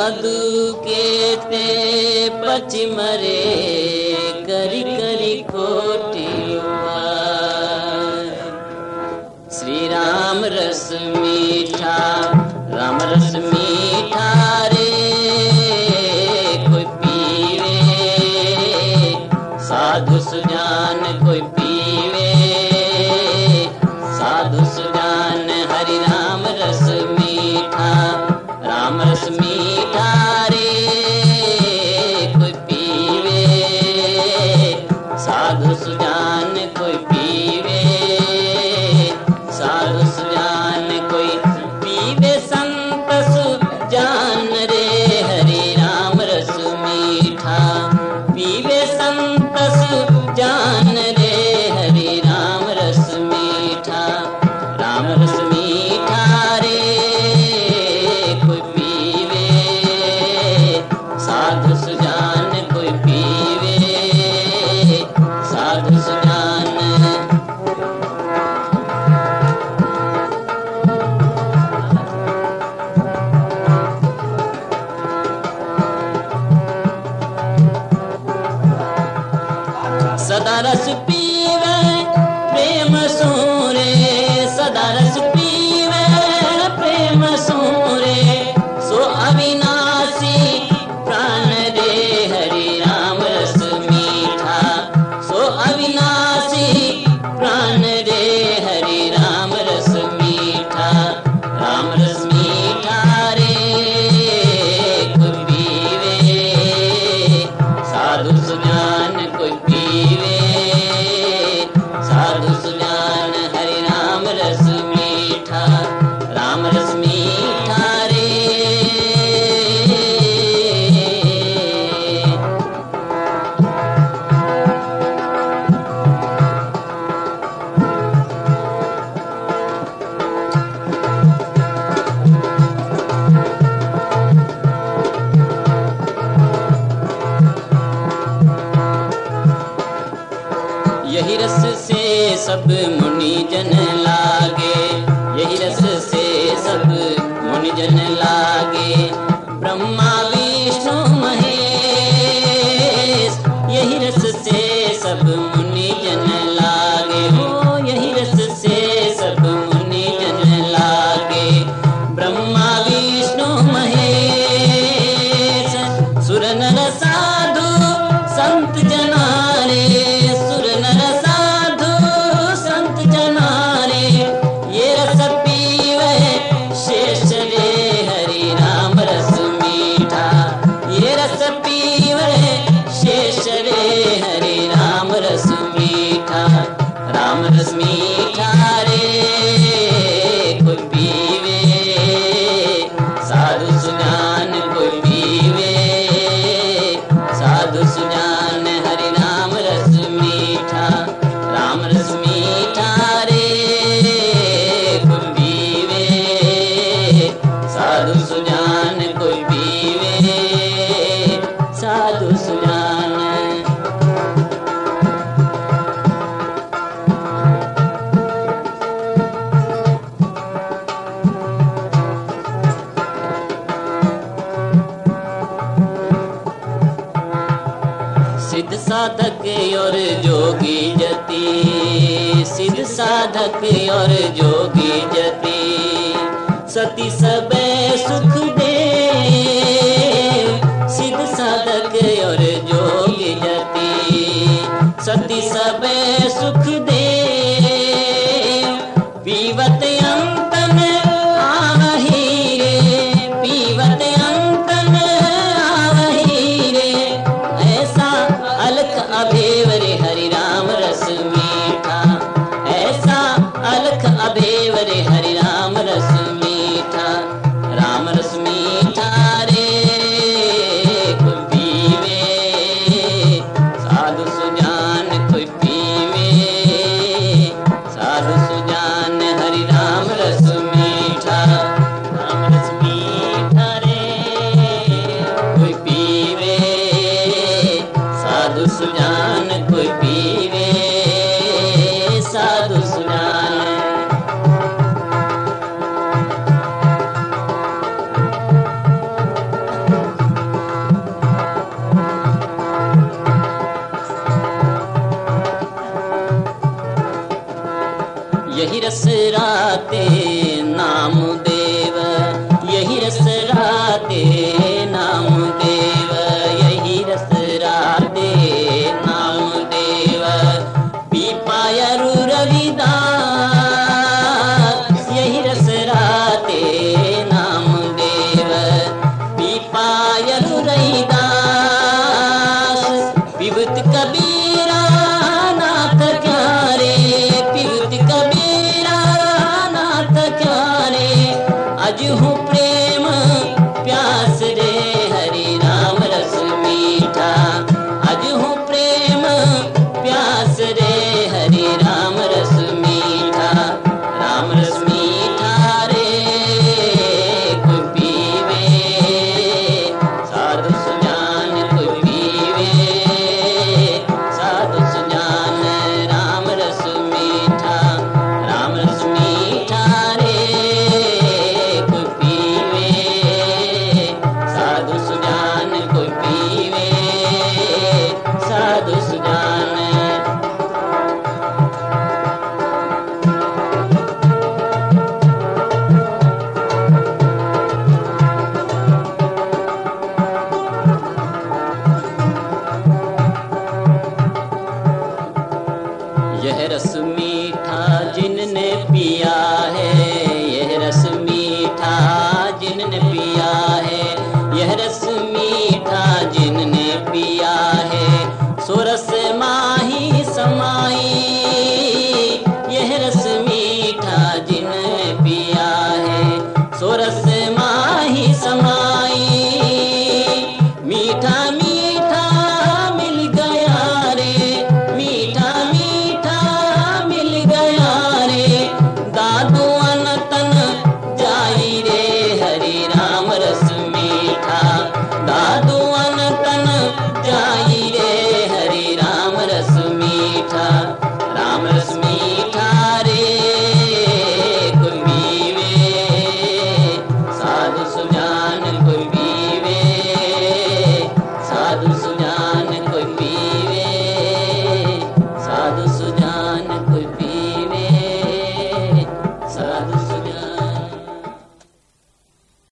साधु के ते पचमरे करी करी खोटी श्री राम रस मीठा, राम रस मीठा रे कोई पीवे, साधु सुजान कोई पीवे, साधु सुजान हरि राम रस मीठा, राम रस मीठा रे कोई पीवे, साधु सुजान कोई पीवे, साधु सुजान कोई पीवे, संत सुजान रे हरि राम रस मीठा, पीवे संत सुजान रे हरि राम रस मीठा, राम रस मीठा रे कोई पीवे, साधु सुजान कोई पीवे, साधु सुजान। सदा रस पीवे प्रेम सूरे, सदा रस पीवे प्रेम सूरे, सो अविनाशी प्राण रे हरि राम रस मीठा, सो अविनाशी प्राण रे हरि राम रस मीठा, राम रस मीठा रे कोई पीवे, साधु सुजान कोई पीवे, साधु सुजान हरि राम रस मीठा, राम रस मीठा रे। यही रस से सब मुनि जन लागे, यही रस से सब मुनि जन लागे, ब्रह्मा विष्णु महेश, यही रस से सब मुनि जन लागे, हो यही रस से सब मुनि जन लागे, ब्रह्मा विष्णु महेश, सुर नर साधु संत जनारे, सुर नर साधु संत जनारे, ये रस पीवे शेष रे हरि राम रस मीठा, ये रस पीवे शेष रे हरि राम रस मीठा, राम रस मीठा रे कोई पीवे, साधु सुजान कोई पीवे, साधु सुजान हरि राम रस मीठा, राम रस मीठा रे कोई पीवे, साधु सुजान कोई पीवे, साधु सुजान। सिद्ध साधक और जोगी जति, सिद्ध साधक और जोगी जति, सती सबे सुख दे, सिद्ध साधक और जोगी जति, सती सबे सुख दे, पीवत अंतन आवही रे, पीवत अंतन आवही रे, ऐसा अलख अभेव रे हरि राम रस मीठा, ऐसा अलख अभेव रे हरि राम रस मीठा, राम रस रस राते नाम देव, यही रस राते नाम देव, यही रस राते नाम देव। पीपायरु रविदास यही रस राते नाम देव, पीपायरु रविदास। विभूत कबीरा नाथ क्यारे, विभूत कबीरा नाथ क्यारे। अजहू प्रेम प्यास रे हरि राम रस मीठा, अजहू प्रेम प्यास रे हरि राम रस मीठा। राम रस मीठा रे कोई पीवे, साधु सुजान कोई पीवे, साधु सुजान। राम रस मीठा, राम रस मीठा रे कोई पीवे, साधु सुजान कोई पीवे, साधु सुजान। यह रस मीठा जिनने पिया है, यह रस मीठा जिनने पिया है, यह रस मीठा जिनने पिया है। सो रस माही समाई, यह रस मीठा जिनने पिया है। सो रस माही समाई, मीठा मीठा मिल गया रे, मीठा मीठा मिल गया रे। दादू अनतन जाई रे हरि राम रस मीठा, दादू अनतन जाई रे हरि राम रस मीठा। राम रस मीठा रे कोई पीवे, साधु सुजान